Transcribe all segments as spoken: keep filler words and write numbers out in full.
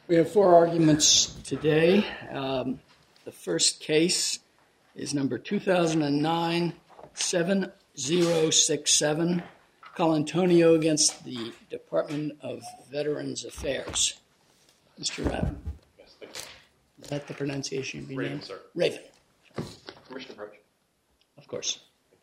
We have four arguments today. Um, the first case is number two thousand nine seven zero six seven, Colantonio against the Department of Veterans Affairs. Mister Raven. Yes, thank you. Is that the pronunciation of your Raven, name? sir. Raven. Permission to approach? Of course.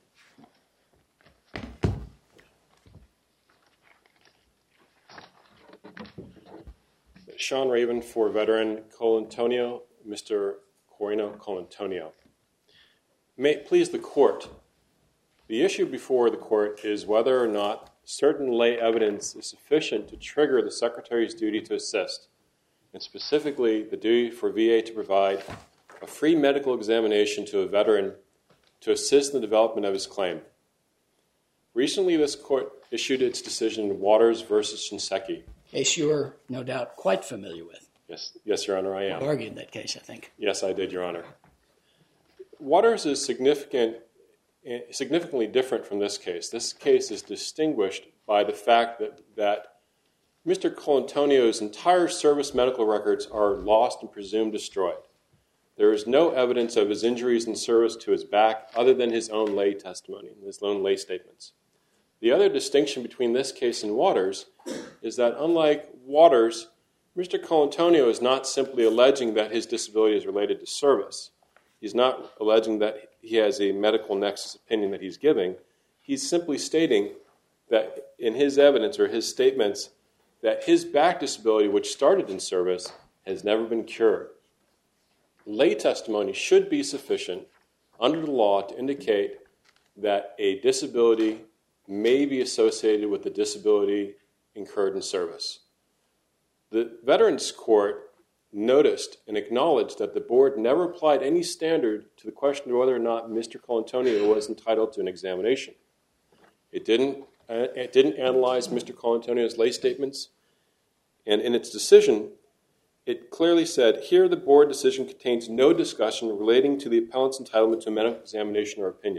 Sean Raven for veteran Colantonio, Mister Corino Colantonio. May it please the court, the issue before the court is whether or not certain lay evidence is sufficient to trigger the Secretary's duty to assist, and specifically the duty for V A to provide a free medical examination to a veteran to assist in the development of his claim. Recently, this court issued its decision in Waters versus Shinseki. Case you're no doubt quite familiar with. Yes, yes, Your Honor, I am. You argued that case, I think. Yes, I did, Your Honor. Waters is significant, significantly different from this case. This case is distinguished by the fact that, that Mister Colantonio's entire service medical records are lost and presumed destroyed. There is no evidence of his injuries in service to his back other than his own lay testimony, his own lay statements. The other distinction between this case and Waters is that unlike Waters, Mister Colantonio is not simply alleging that his disability is related to service. He's not alleging that he has a medical nexus opinion that he's giving. He's simply stating that in his evidence or his statements that his back disability, which started in service, has never been cured. Lay testimony should be sufficient under the law to indicate that a disability may be associated with the disability incurred in service. The Veterans Court noticed and acknowledged that the board never applied any standard to the question of whether or not Mister Colantonio was entitled to an examination. It didn't, uh, it didn't analyze Mister Colantonio's lay statements, and in its decision, it clearly said, here the board decision contains no discussion relating to the appellant's entitlement to a medical examination or opinion.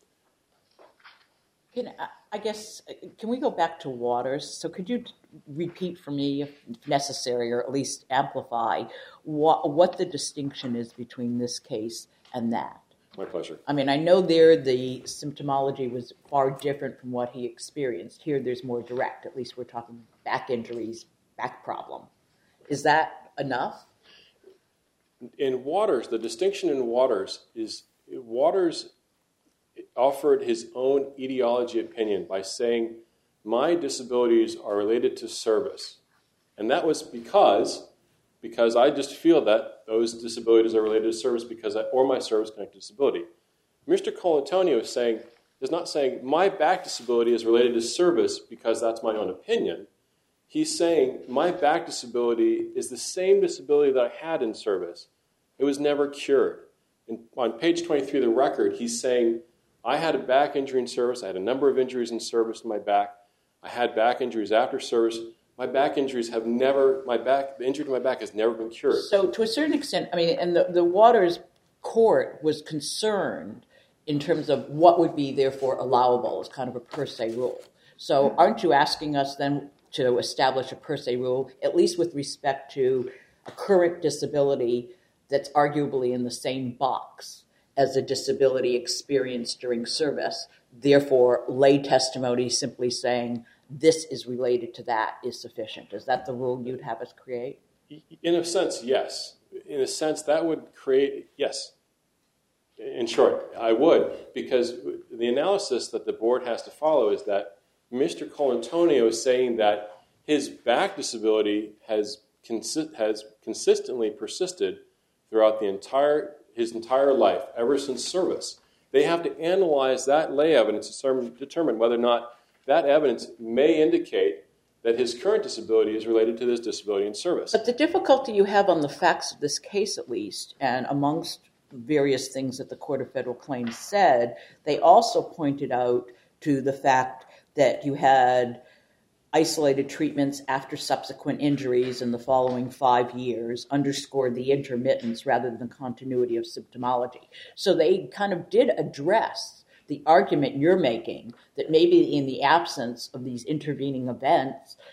Can, I guess, can we go back to Waters? So could you repeat for me, if necessary, or at least amplify, what, what the distinction is between this case and that? My pleasure. I mean, I know there the symptomology was far different from what he experienced. Here there's more direct. At least we're talking back injuries, back problem. Is that enough? In Waters, the distinction in Waters is Waters offered his own etiology opinion by saying, my disabilities are related to service. And that was because, because I just feel that those disabilities are related to service because I, or my service-connected disability. Mister Colantonio is saying, is not saying, my back disability is related to service because that's my own opinion. He's saying, my back disability is the same disability that I had in service. It was never cured. And on page twenty-three of the record, he's saying, I had a back injury in service. I had a number of injuries in service to my back. I had back injuries after service. My back injuries have never, my back, the injury to my back has never been cured. So to a certain extent, I mean, and the, the Waters court was concerned in terms of what would be therefore allowable as kind of a per se rule. So aren't you asking us then to establish a per se rule, at least with respect to a current disability that's arguably in the same box as a disability experienced during service? Therefore, lay testimony simply saying this is related to that is sufficient. Is that the rule you'd have us create? In a sense, yes. In a sense, that would create, yes. In short, I would, because the analysis that the board has to follow is that Mister Colantonio is saying that his back disability has consi- has consistently persisted throughout the entire his entire life, ever since service. They have to analyze that lay evidence to determine whether or not that evidence may indicate that his current disability is related to this disability in service. But the difficulty you have on the facts of this case, at least, and amongst various things that the Court of Federal Claims said, they also pointed out to the fact that you had isolated treatments after subsequent injuries in the following five years, underscored the intermittence rather than the continuity of symptomology. So they kind of did address the argument you're making that maybe in the absence of these intervening events,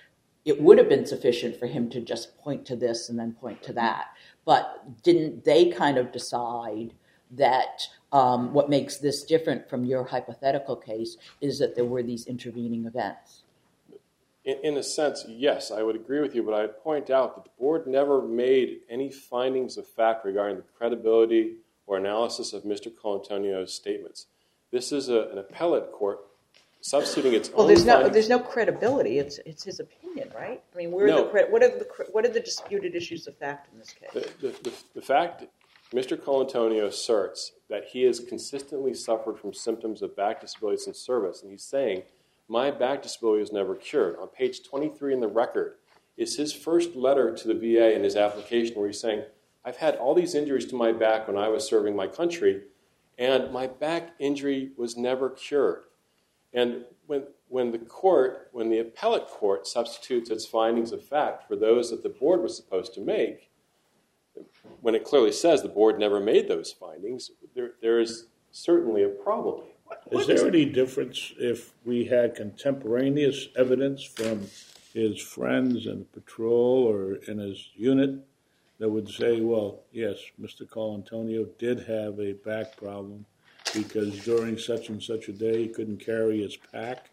it would have been sufficient for him to just point to this and then point to that. But didn't they kind of decide that um, what makes this different from your hypothetical case is that there were these intervening events? In, in a sense, yes, I would agree with you, but I'd point out that the board never made any findings of fact regarding the credibility or analysis of Mister Colantonio's statements. This is a, an appellate court substituting its well, own there's no findings. there's no credibility. It's it's his opinion, right? I mean, where No. are the what are the what are the disputed issues of fact in this case? The, the, the, the fact Mister Colantonio asserts that he has consistently suffered from symptoms of back disabilities in service, and he's saying, my back disability was never cured. On page twenty-three in the record is his first letter to the V A in his application where he's saying, I've had all these injuries to my back when I was serving my country, and my back injury was never cured. And when when the court, when the appellate court substitutes its findings of fact for those that the board was supposed to make, when it clearly says the board never made those findings, there there is certainly a problem. Is there any difference if we had contemporaneous evidence from his friends in the patrol or in his unit that would say, well, yes, Mister Colantonio did have a back problem because during such and such a day he couldn't carry his pack?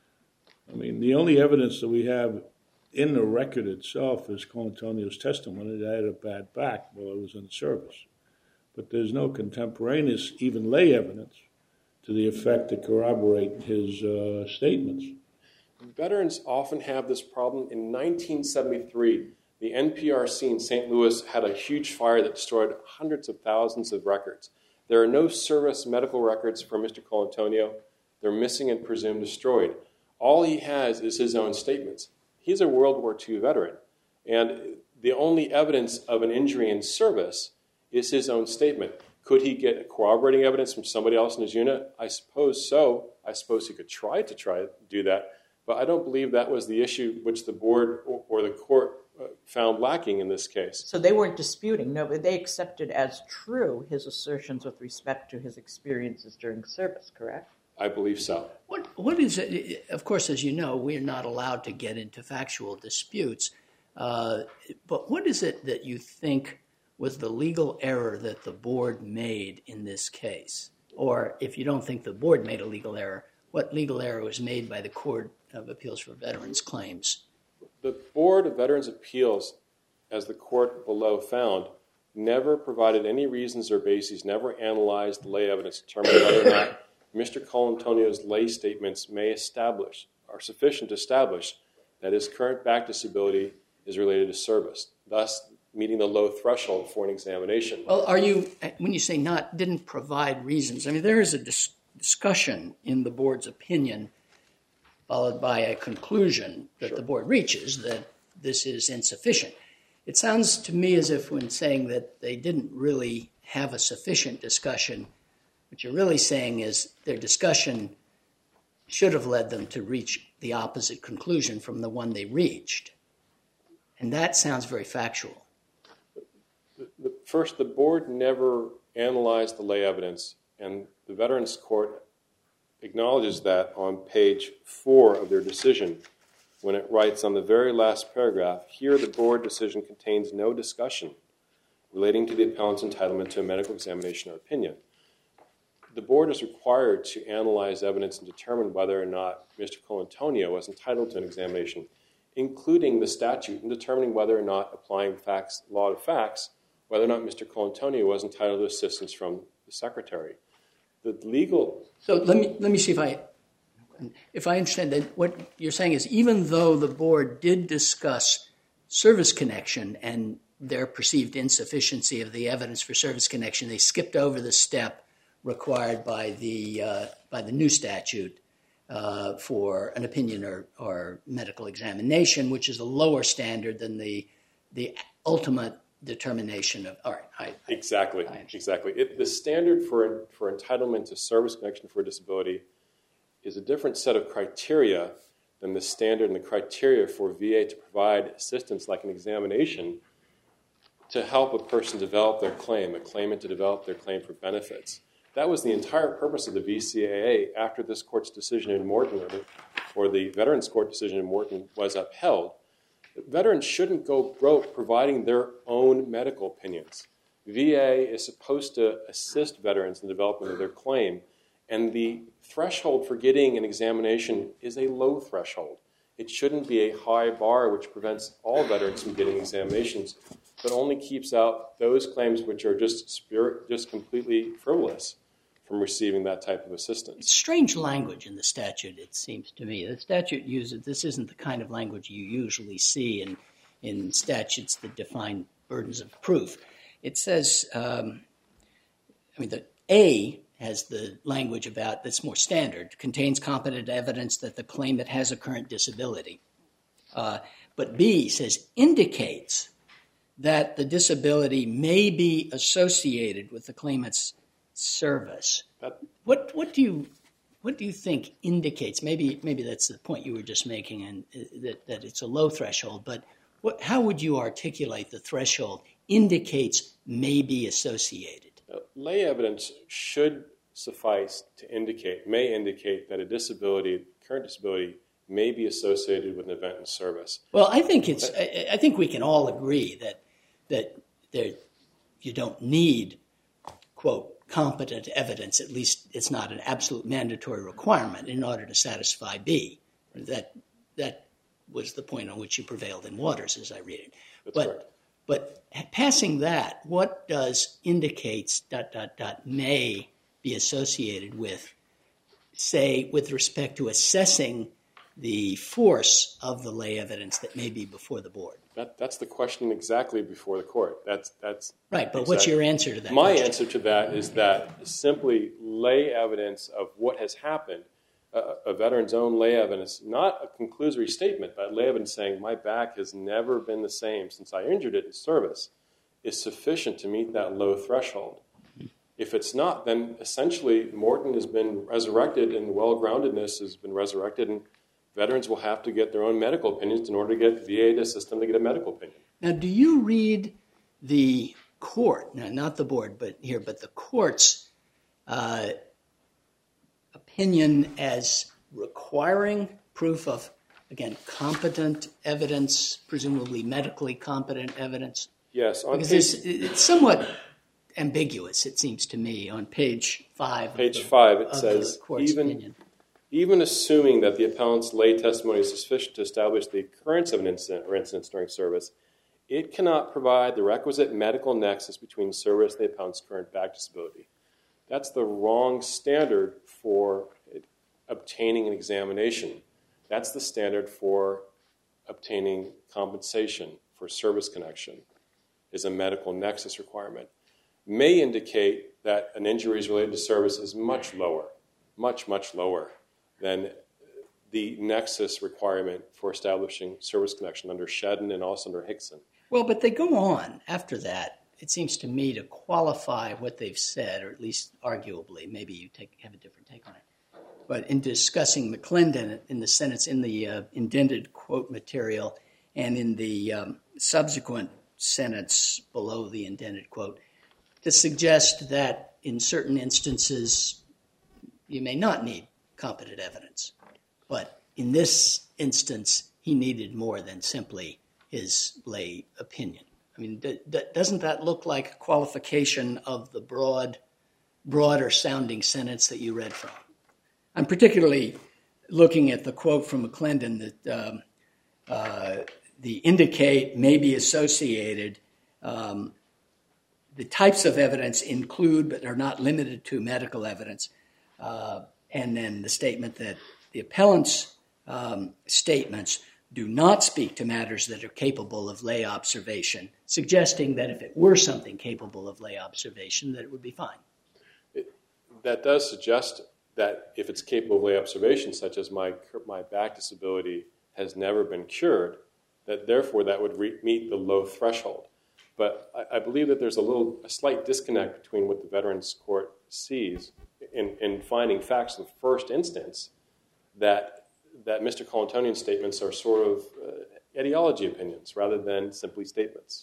I mean, the only evidence that we have in the record itself is Colantonio's testimony that I had a bad back while I was in service. But there's no contemporaneous, even lay evidence to the effect to corroborate his uh, statements. Veterans often have this problem. In nineteen seventy-three, the N P R C in Saint Louis had a huge fire that destroyed hundreds of thousands of records. There are no service medical records for Mister Colantonio. They're missing and presumed destroyed. All he has is his own statements. He's a World War Two veteran, and the only evidence of an injury in service is his own statement. Could he get corroborating evidence from somebody else in his unit? I suppose so. I suppose he could try to try to do that, but I don't believe that was the issue which the board or, or the court uh, found lacking in this case. So they weren't disputing. No, but they accepted as true his assertions with respect to his experiences during service, correct? I believe so. What What is it? Of course, as you know, we're not allowed to get into factual disputes. Uh, but what is it that you think was the legal error that the board made in this case? Or if you don't think the board made a legal error, what legal error was made by the Court of Appeals for Veterans Claims? The Board of Veterans Appeals, as the court below found, never provided any reasons or bases, never analyzed the lay evidence to determine whether or not Mister Colantonio's lay statements may establish, are sufficient to establish, that his current back disability is related to service, thus meeting the low threshold for an examination. Well, are you, when you say not, didn't provide reasons, I mean, there is a dis- discussion in the board's opinion followed by a conclusion that Sure. the board reaches that this is insufficient. It sounds to me as if when saying that they didn't really have a sufficient discussion, what you're really saying is their discussion should have led them to reach the opposite conclusion from the one they reached. And that sounds very factual. The, the, first, the board never analyzed the lay evidence, and the Veterans Court acknowledges that on page four of their decision when it writes on the very last paragraph, here the board decision contains no discussion relating to the appellant's entitlement to a medical examination or opinion. The board is required to analyze evidence and determine whether or not Mister Colantonio was entitled to an examination, including the statute, and determining whether or not applying facts, law to facts, whether or not Mister Colantonio was entitled to assistance from the secretary. The legal... So let me let me see if I if I understand that what you're saying is even though the board did discuss service connection and their perceived insufficiency of the evidence for service connection, they skipped over the step required by the uh, by the new statute uh, for an opinion or, or medical examination, which is a lower standard than the the ultimate determination of. All right, I, I, exactly, I exactly. It, the standard for for entitlement to service connection for disability is a different set of criteria than the standard and the criteria for V A to provide assistance, like an examination, to help a person develop their claim, a claimant to develop their claim for benefits. That was the entire purpose of the V C A A after this court's decision in Morton, or the, or the Veterans Court decision in Morton was upheld. Veterans shouldn't go broke providing their own medical opinions. V A is supposed to assist veterans in the development of their claim, and the threshold for getting an examination is a low threshold. It shouldn't be a high bar which prevents all veterans from getting examinations, but only keeps out those claims which are just spirit, just completely frivolous from receiving that type of assistance. It's strange language in the statute, it seems to me. The statute uses, this isn't the kind of language you usually see in, in statutes that define burdens of proof. It says, um, I mean, the A has the language about, that's more standard, contains competent evidence that the claimant has a current disability. Uh, but B says, indicates that the disability may be associated with the claimant's service. That, What what do you what do you think indicates? Maybe maybe that's the point you were just making, and uh, that that it's a low threshold. But what, how would you articulate the threshold? Indicates may be associated. uh, lay evidence should suffice to indicate, may indicate that a disability, current disability, may be associated with an event in service. Well, I think it's. I, I think we can all agree that that there you don't need, quote, competent evidence. At least it's not an absolute mandatory requirement in order to satisfy B. That that was the point on which you prevailed in Waters, as I read it. That's but correct. but passing that, what does indicates dot dot dot may be associated with, say, with respect to assessing the force of the lay evidence that may be before the board? That, that's the question exactly before the court. That's that's right. But exactly. What's your answer to that? My question? answer to that is that simply lay evidence of what has happened, uh, a veteran's own lay evidence, not a conclusory statement, but lay evidence saying my back has never been the same since I injured it in service, is sufficient to meet that low threshold. If it's not, then essentially Morton has been resurrected and well-groundedness has been resurrected, and veterans will have to get their own medical opinions in order to get V A to assist them to get a medical opinion. Now, do you read the court, now not the board, but here, but the court's uh, opinion as requiring proof of, again, competent evidence, presumably medically competent evidence? Yes, on Because page, it's, it's somewhat ambiguous, it seems to me, on page five. page of the, five, it of says, the court's even, opinion. even assuming that the appellant's lay testimony is sufficient to establish the occurrence of an incident or incidents during service, it cannot provide the requisite medical nexus between service and the appellant's current back disability. That's the wrong standard for obtaining an examination. That's the standard for obtaining compensation for service connection, is a medical nexus requirement. May indicate that an injury related to service is much lower, much, much lower than the nexus requirement for establishing service connection under Shedden and also under Hickson. Well, but they go on after that, it seems to me, to qualify what they've said, or at least arguably. Maybe you take, have a different take on it. But in discussing McClendon in the sentence, in the uh, indented quote material, and in the um, subsequent sentence below the indented quote, to suggest that in certain instances you may not need competent evidence. But in this instance, he needed more than simply his lay opinion. I mean, d- d- doesn't that look like a qualification of the broad, broader sounding sentence that you read from? I'm particularly looking at the quote from McClendon that um, uh, the indicate may be associated. Um, the types of evidence include, but are not limited to, medical evidence. Uh, and then the statement that the appellant's um, statements do not speak to matters that are capable of lay observation, suggesting that if it were something capable of lay observation, that it would be fine. It, that does suggest that if it's capable of lay observation, such as my my back disability has never been cured, that therefore that would re- meet the low threshold. But I, I believe that there's a little, a slight disconnect between what the Veterans Court sees in, in finding facts in the first instance, that that Mister Colantonian's statements are sort of uh, ideology opinions rather than simply statements.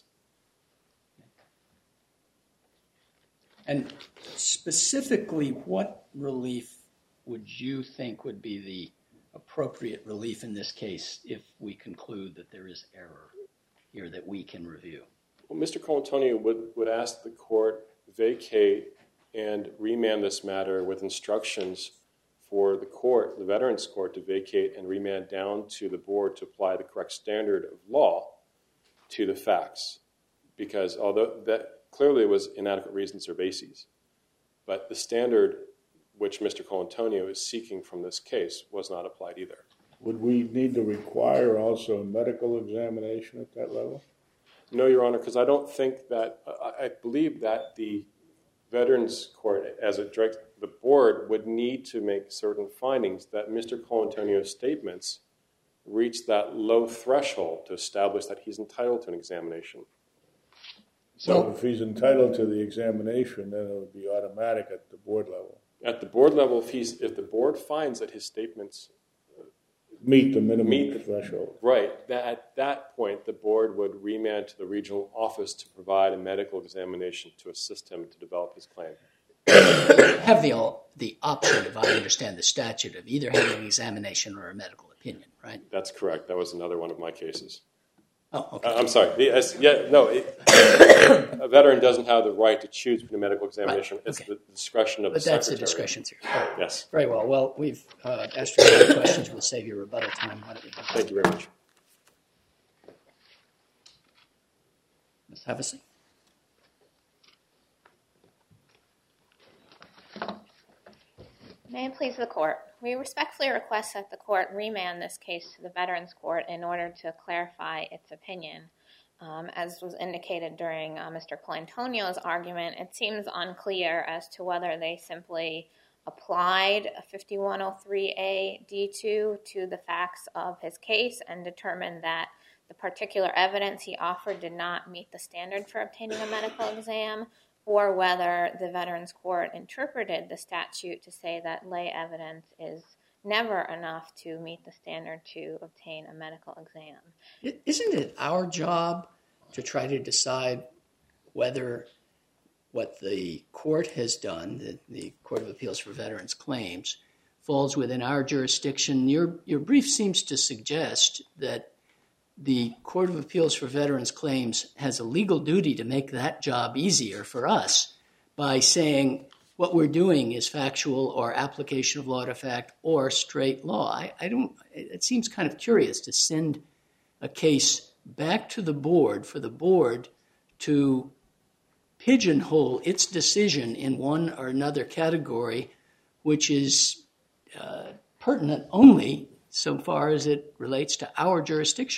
And specifically, what relief would you think would be the appropriate relief in this case if we conclude that there is error here that we can review? Well, Mister Colantonio would, would ask the court vacate and remand this matter with instructions for the court, the Veterans Court, to vacate and remand down to the board to apply the correct standard of law to the facts. Because although that clearly was inadequate reasons or bases, but the standard which Mister Colantonio is seeking from this case was not applied either. Would we need to require also a medical examination at that level? No, Your Honor, because I don't think that, I, I believe that the Veterans Court, as it directs the board, would need to make certain findings that Mister Colantonio's statements reach that low threshold to establish that he's entitled to an examination. So well, if he's entitled to the examination, then it would be automatic at the board level. At the board level, if he's if the board finds that his statements meet the minimum meet the, threshold, right, that at that point the board would remand to the regional office to provide a medical examination to assist him to develop his claim. Have the the option, if I understand the statute, of either having an examination or a medical opinion, right? That's correct. That was another one of my cases. Oh, okay. Uh, I'm sorry. The, yeah, no. It, a veteran doesn't have the right to choose between a medical examination. Right. It's okay. The discretion of but the secretary. But that's the discretion. Right. Yes. Very well. Well, we've uh, asked you a lot of questions. We'll save you rebuttal time. Why don't we Thank you very much. Miz Hevesy. May it please the court. We respectfully request that the court remand this case to the Veterans Court in order to clarify its opinion. Um, as was indicated during uh, Mister Colantonio's argument, it seems unclear as to whether they simply applied fifty-one oh three A D two to the facts of his case and determined that the particular evidence he offered did not meet the standard for obtaining a medical exam, or whether the Veterans Court interpreted the statute to say that lay evidence is never enough to meet the standard to obtain a medical exam. Isn't it our job to try to decide whether what the court has done, the, the Court of Appeals for Veterans Claims, falls within our jurisdiction? Your, your brief seems to suggest that the Court of Appeals for Veterans Claims has a legal duty to make that job easier for us by saying what we're doing is factual or application of law to fact or straight law. I, I don't. It seems kind of curious to send a case back to the board for the board to pigeonhole its decision in one or another category, which is uh, pertinent only so far as it relates to our jurisdiction.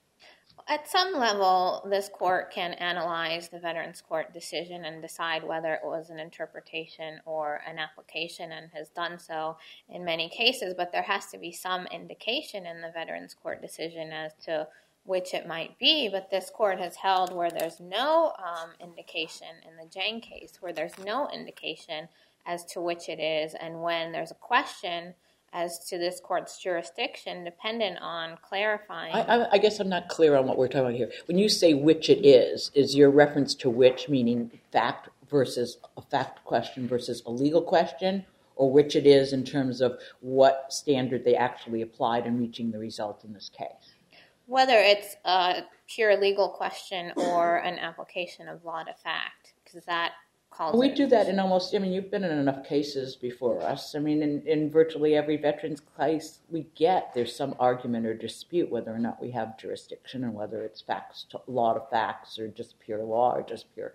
At some level, this court can analyze the Veterans Court decision and decide whether it was an interpretation or an application, and has done so in many cases, but there has to be some indication in the Veterans Court decision as to which it might be. But this court has held where there's no um, indication, in the Jang case, where there's no indication as to which it is, and when there's a question as to this court's jurisdiction, dependent on clarifying. I, I, I guess I'm not clear on what we're talking about here. When you say which it is, is your reference to which meaning fact versus a fact question versus a legal question, or which it is in terms of what standard they actually applied in reaching the result in this case? Whether it's a pure legal question or an application of law to fact, because that calls We it. do that in almost, I mean, you've been in enough cases before us. I mean, in, in virtually every veterans case we get, there's some argument or dispute whether or not we have jurisdiction and whether it's facts, to, law to facts, or just pure law or just pure.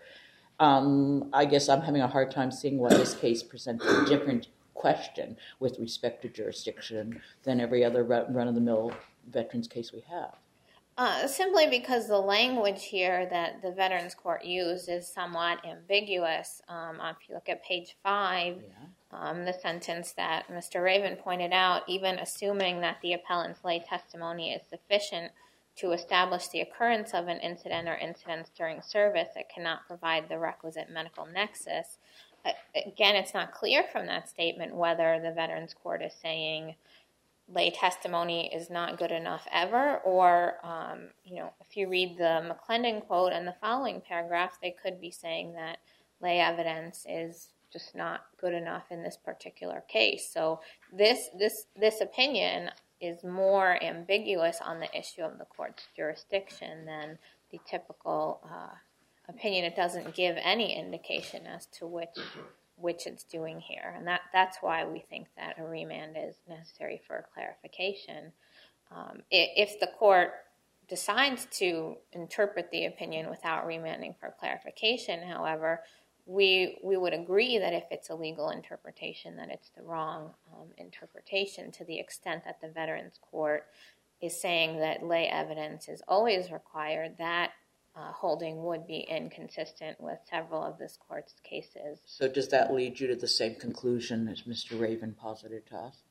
Um, I guess I'm having a hard time seeing why this case presents a different question with respect to jurisdiction than every other run-of-the-mill veterans case we have. Uh, simply because the language here that the Veterans Court used is somewhat ambiguous. Um, if you look at page five, yeah. um, the sentence that Mister Raven pointed out, even assuming that the appellant's lay testimony is sufficient to establish the occurrence of an incident or incidents during service, it cannot provide the requisite medical nexus. Uh, again, it's not clear from that statement whether the Veterans Court is saying lay testimony is not good enough ever, or, um, you know, if you read the McClendon quote in the following paragraph, they could be saying that lay evidence is just not good enough in this particular case. So this this this opinion is more ambiguous on the issue of the court's jurisdiction than the typical uh, opinion. It doesn't give any indication as to which which it's doing here, and that that's why we think that a remand is necessary for clarification. Um, if the court decides to interpret the opinion without remanding for clarification, however, we we would agree that if it's a legal interpretation, that it's the wrong um, interpretation, to the extent that the Veterans Court is saying that lay evidence is always required. That uh, holding would be inconsistent with several of this court's cases. So does that lead you to the same conclusion as Mister Raven posited to us?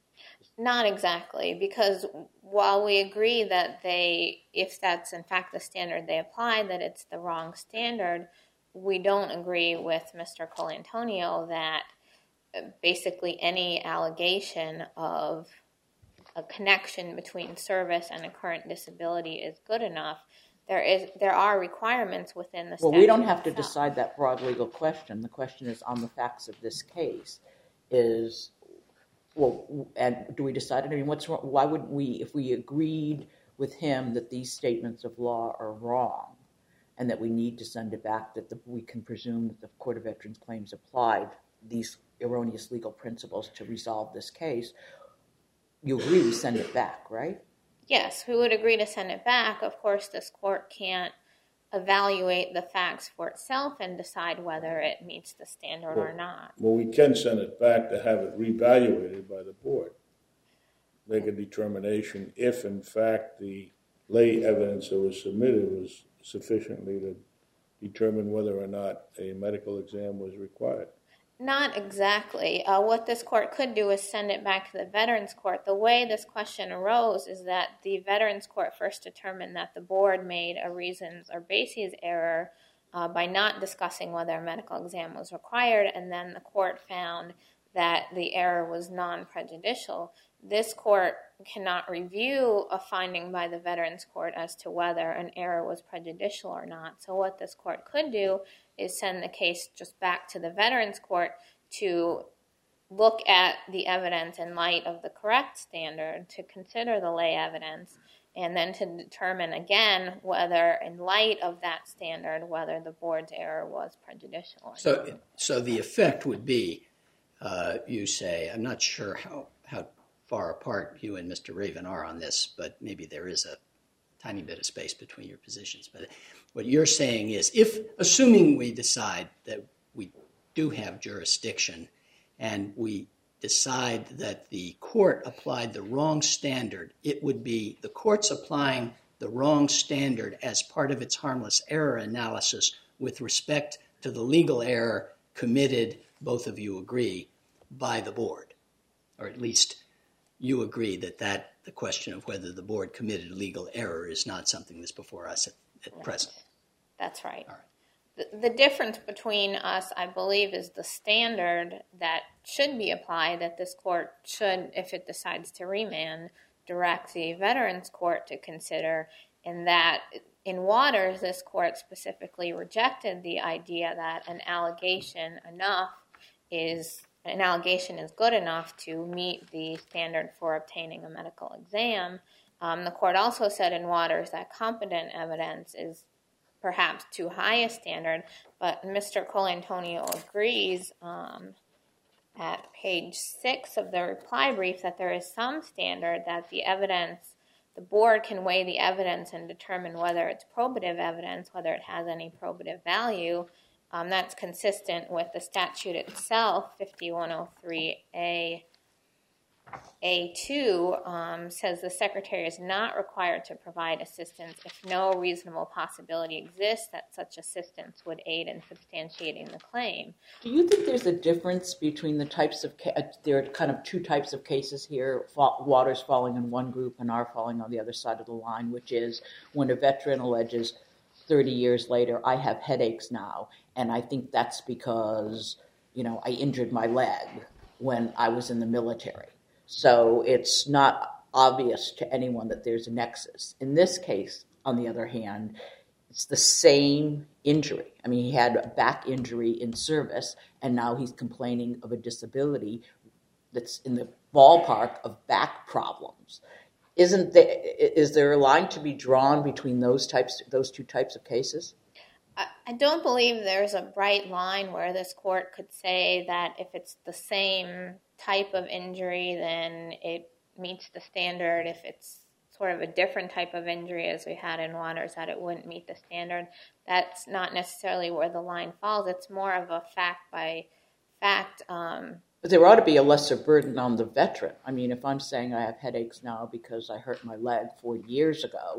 Not exactly, because while we agree that they, if that's in fact the standard they apply, that it's the wrong standard, we don't agree with Mister Colantonio that basically any allegation of a connection between service and a current disability is good enough. There is, there are requirements within the statute. Well, we don't have to itself. decide that broad legal question. The question is on the facts of this case. Is well, and do we decide it? I mean, what's wrong? Why would we, if we agreed with him that these statements of law are wrong, and that we need to send it back, that the, we can presume that the Court of Veterans Claims applied these erroneous legal principles to resolve this case, you agree we send it back, right? Yes, we would agree to send it back. Of course, this court can't evaluate the facts for itself and decide whether it meets the standard well, or not. Well, we can send it back to have it reevaluated by the board. Make a determination if, in fact, the lay evidence that was submitted was sufficiently to determine whether or not a medical exam was required. Not exactly. Uh, what this court could do is send it back to the Veterans Court. The way this question arose is that the Veterans Court first determined that the board made a reasons or bases error uh, by not discussing whether a medical exam was required, and then the court found that the error was non-prejudicial. This court cannot review a finding by the Veterans Court as to whether an error was prejudicial or not. So what this court could do is send the case just back to the Veterans Court to look at the evidence in light of the correct standard, to consider the lay evidence, and then to determine again whether, in light of that standard, whether the board's error was prejudicial or So, not. so the effect would be, uh, you say, I'm not sure how, how far apart you and Mister Raven are on this, but maybe there is a tiny bit of space between your positions. But what you're saying is, if, assuming we decide that we do have jurisdiction and we decide that the court applied the wrong standard, it would be the court's applying the wrong standard as part of its harmless error analysis with respect to the legal error committed, both of you agree, by the board. Or at least you agree that, that the question of whether the board committed legal error is not something that's before us at, at Right. present. That's right. All right. The, the difference between us, I believe, is the standard that should be applied, that this court should, if it decides to remand, direct the Veterans Court to consider, in that in Waters, this court specifically rejected the idea that an allegation enough is an allegation is good enough to meet the standard for obtaining a medical exam. Um, the court also said in Waters that competent evidence is perhaps too high a standard, but Mister Colantonio agrees um, at page six of the reply brief that there is some standard that the evidence, the board can weigh the evidence and determine whether it's probative evidence, whether it has any probative value. Um, that's consistent with the statute itself. fifty-one oh three A A two um, says the secretary is not required to provide assistance if no reasonable possibility exists that such assistance would aid in substantiating the claim. Do you think there's a difference between the types of, ca- there are kind of two types of cases here, fa- Waters falling in one group and our falling on the other side of the line, which is when a veteran alleges thirty years later, I have headaches now, and I think that's because, you know, I injured my leg when I was in the military. So it's not obvious to anyone that there's a nexus. In this case, on the other hand, it's the same injury. I mean, he had a back injury in service, and now he's complaining of a disability that's in the ballpark of back problems. Isn't there, is there a line to be drawn between those types, those two types of cases? I don't believe there's a bright line where this court could say that if it's the same type of injury, then it meets the standard. If it's sort of a different type of injury, as we had in Waters, that it wouldn't meet the standard. That's not necessarily where the line falls. It's more of a fact by fact. Um, but there ought to be a lesser burden on the veteran. I mean, if I'm saying I have headaches now because I hurt my leg forty years ago,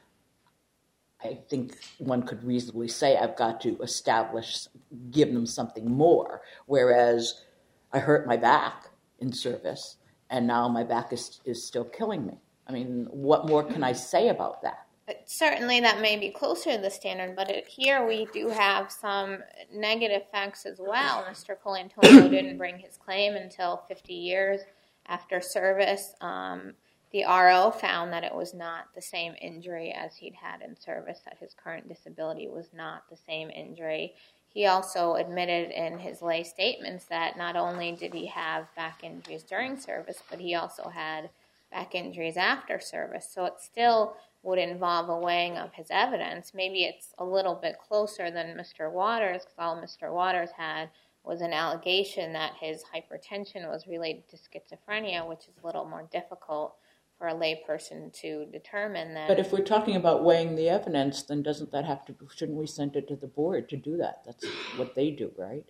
I think one could reasonably say I've got to establish, give them something more. Whereas I hurt my back in service, and now my back is is still killing me. I mean, what more can I say about that? Certainly that may be closer to the standard, but it, here we do have some negative facts as well. Mister Colantonio didn't bring his claim until fifty years after service. Um, the R O found that it was not the same injury as he'd had in service, that his current disability was not the same injury. He also admitted in his lay statements that not only did he have back injuries during service, but he also had back injuries after service. So it still would involve a weighing of his evidence. Maybe it's a little bit closer than Mister Waters, because all Mister Waters had was an allegation that his hypertension was related to schizophrenia, which is a little more difficult for a layperson to determine that. But if we're talking about weighing the evidence, then doesn't that have to, shouldn't we send it to the board to do that? That's what they do, right?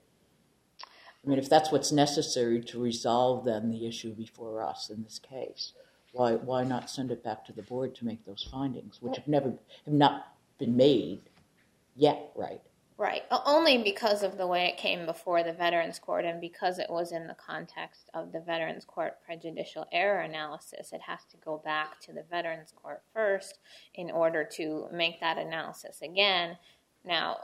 I mean, if that's what's necessary to resolve then the issue before us in this case, why why not send it back to the board to make those findings, which have never have not been made yet, right? Right. Only because of the way it came before the Veterans Court and because it was in the context of the Veterans Court prejudicial error analysis, it has to go back to the Veterans Court first in order to make that analysis again. Now,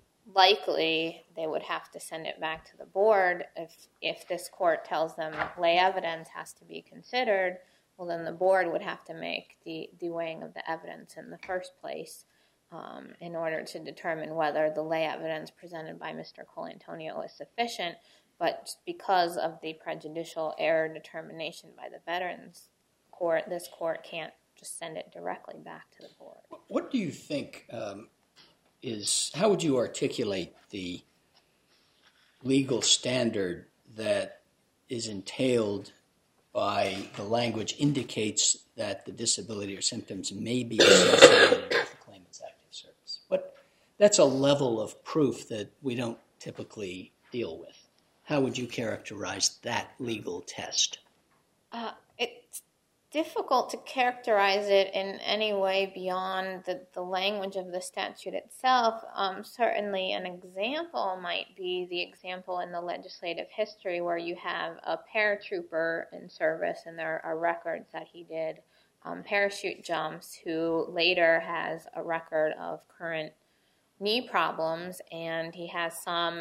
likely they would have to send it back to the board if if this court tells them lay evidence has to be considered. Well, then the board would have to make the, the weighing of the evidence in the first place um, in order to determine whether the lay evidence presented by Mister Colantonio is sufficient. But because of the prejudicial error determination by the Veterans Court, this court can't just send it directly back to the board. What do you think um, is, how would you articulate the legal standard that is entailed by the language indicates that the disability or symptoms may be associated with the claimant's active service? But that's a level of proof that we don't typically deal with. How would you characterize that legal test? Uh, it's difficult to characterize it in any way beyond the, the language of the statute itself. Um, certainly an example might be the example in the legislative history where you have a paratrooper in service and there are records that he did um, parachute jumps who later has a record of current knee problems, and he has some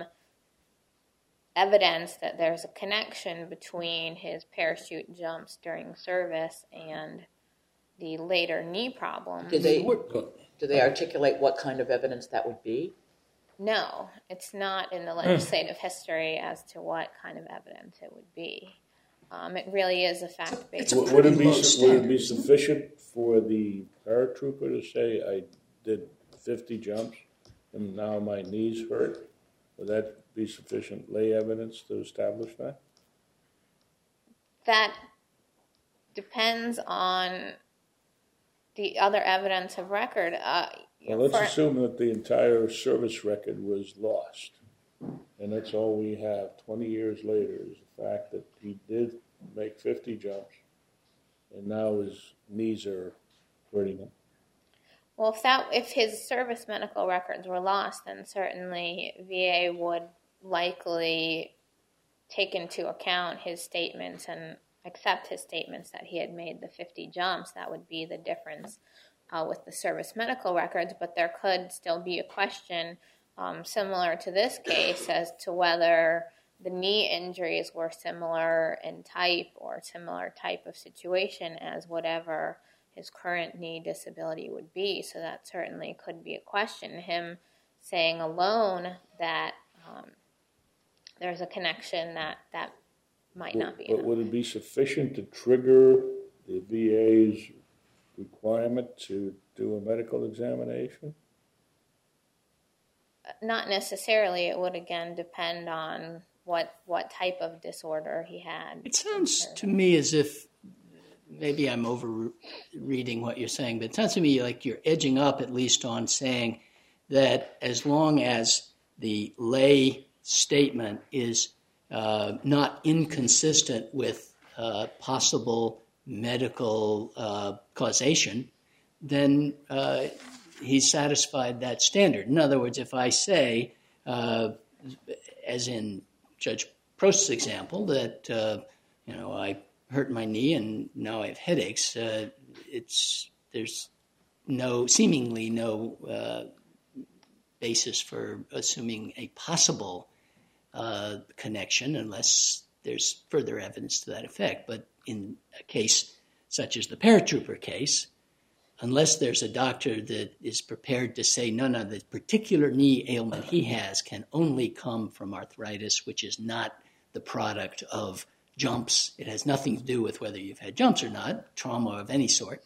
evidence that there's a connection between his parachute jumps during service and the later knee problems. Do they, do they articulate what kind of evidence that would be? No, it's not in the legislative history as to what kind of evidence it would be. Um, it really is a fact-based. Would, would, it be, would it be sufficient for the paratrooper to say, I did fifty jumps and now my knees hurt? Would that be sufficient lay evidence to establish that? That depends on the other evidence of record. Uh, well, let's for, assume that the entire service record was lost, and that's all we have twenty years later is the fact that he did make fifty jumps, and now his knees are hurting him. Well, if that if his service medical records were lost, then certainly V A would likely take into account his statements and accept his statements that he had made the fifty jumps. That would be the difference uh, with the service medical records, but there could still be a question um, similar to this case as to whether the knee injuries were similar in type or similar type of situation as whatever his current knee disability would be. So that certainly could be a question. Him saying alone that um, there's a connection that, that might not be But enough. would it be sufficient to trigger the V A's requirement to do a medical examination? Not necessarily. It would again depend on what what type of disorder he had. It sounds to me as if, maybe I'm over reading what you're saying, but it sounds to me like you're edging up at least on saying that as long as the lay statement is uh, not inconsistent with uh, possible medical uh, causation, then uh, he's satisfied that standard. In other words, if I say, uh, as in Judge Prost's example, that uh, you know I hurt my knee and now I have headaches, uh, it's there's no seemingly no uh, basis for assuming a possible uh, connection unless there's further evidence to that effect. But in a case such as the paratrooper case, unless there's a doctor that is prepared to say, no, no, the particular knee ailment he has can only come from arthritis, which is not the product of jumps. It has nothing to do with whether you've had jumps or not, trauma of any sort.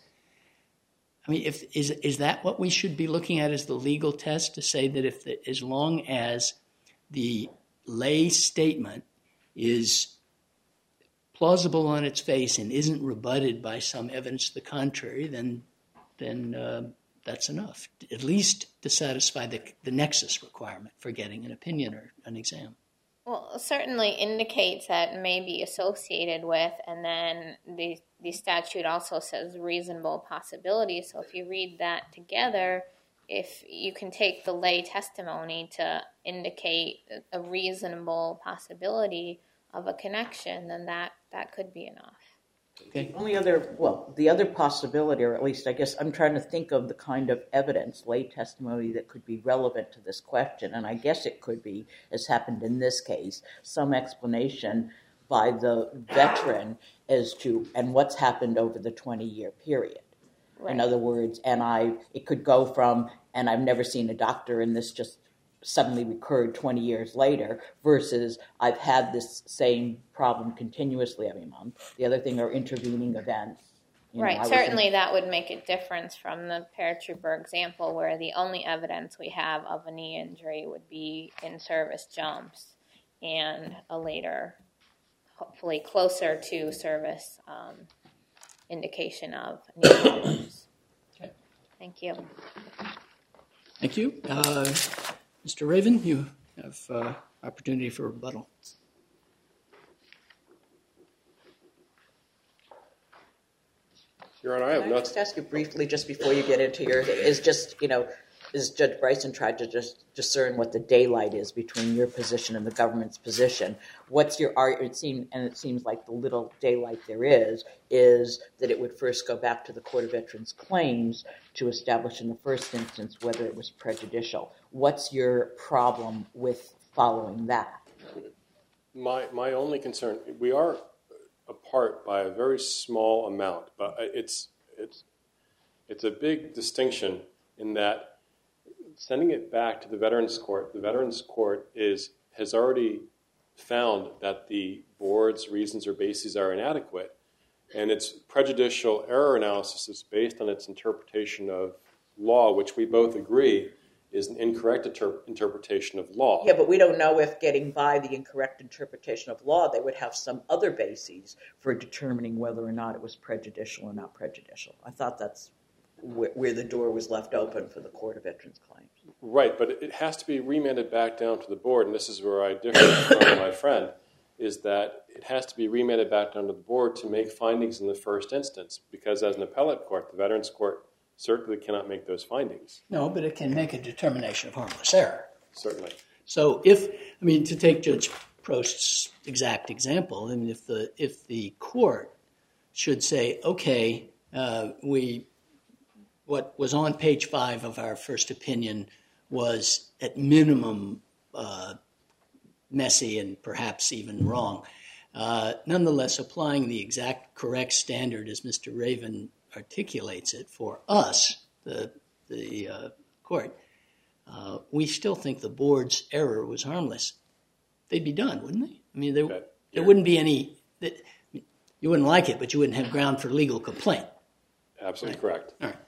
I mean, if is is that what we should be looking at as the legal test, to say that if the, as long as the lay statement is plausible on its face and isn't rebutted by some evidence to the contrary, then then uh, that's enough, at least to satisfy the, the nexus requirement for getting an opinion or an exam. Well, it certainly indicates that may be associated with, and then the the statute also says reasonable possibility. So if you read that together, if you can take the lay testimony to indicate a reasonable possibility of a connection, then that, that could be enough. Okay. The only other, well, the other possibility, or at least I guess I'm trying to think of the kind of evidence, lay testimony, that could be relevant to this question. And I guess it could be, as happened in this case, some explanation by the veteran as to, and what's happened over the twenty-year period. Right. In other words, and I, it could go from, and I've never seen a doctor, and this just suddenly recurred twenty years later, versus I've had this same problem continuously every month. The other thing are intervening events. You right, know, certainly in, that would make a difference from the paratrooper example, where the only evidence we have of a knee injury would be in-service jumps and a later, hopefully closer to service um, indication of knee problems. Okay. Thank you. Thank you. Uh, Mister Raven, you have uh, opportunity for rebuttal. Your Honor, I have Can I not. just ask you briefly, just before you get into your, is just, you know, is Judge Bryson tried to just discern what the daylight is between your position and the government's position. What's your argument? It seems, and it seems like the little daylight there is, is that it would first go back to the Court of Veterans Claims to establish in the first instance whether it was prejudicial. What's your problem with following that? My my only concern, we are apart by a very small amount, but it's it's it's a big distinction in that sending it back to the Veterans Court, the Veterans Court is has already found that the board's reasons or bases are inadequate, and its prejudicial error analysis is based on its interpretation of law, which we both agree is an incorrect inter- interpretation of law. Yeah, but we don't know if getting by the incorrect interpretation of law, they would have some other bases for determining whether or not it was prejudicial or not prejudicial. I thought that's wh- where the door was left open for the Court of Veterans Claims. Right, but it has to be remanded back down to the board, and this is where I differ from my friend, is that it has to be remanded back down to the board to make findings in the first instance, because as an appellate court, the Veterans Court certainly cannot make those findings. No, but it can make a determination of harmless error. Certainly. So if, I mean, to take Judge Prost's exact example, I mean, if the if the court should say, okay, uh, we, what was on page five of our first opinion was at minimum uh, messy and perhaps even wrong. Uh, nonetheless, applying the exact correct standard as Mister Raven articulates it for us, the the uh, court, uh, we still think the board's error was harmless. They'd be done, wouldn't they? I mean, there Okay. there wouldn't be any that you wouldn't like it, but you wouldn't have ground for legal complaint. Absolutely Right. correct. All right.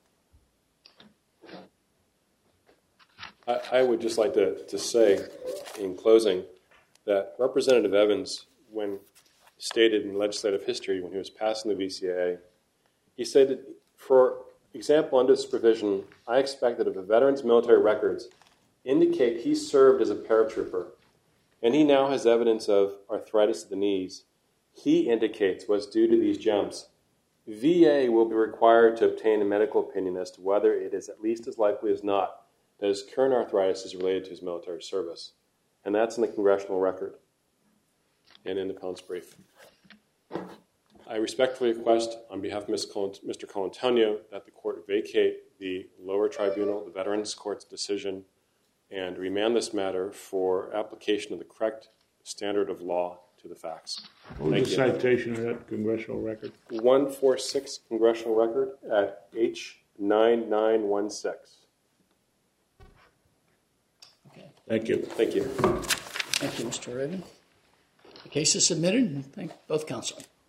I, I would just like to, to say in closing that Representative Evans, when stated in legislative history when he was passing the V C A A, he said that, for example, under this provision, I expect that if a veteran's military records indicate he served as a paratrooper and he now has evidence of arthritis of the knees, he indicates was due to these jumps, V A will be required to obtain a medical opinion as to whether it is at least as likely as not that his current arthritis is related to his military service. And that's in the congressional record and in the appellant's brief. I respectfully request, on behalf of Mister Colantonio, that the court vacate the lower tribunal, the Veterans Court's decision, and remand this matter for application of the correct standard of law to the facts. What was Thank the you. citation of that congressional record? one forty-six congressional record at H nine nine one six. Thank you. Thank you. Thank you, Mister Raven. The case is submitted, and thank both counsel.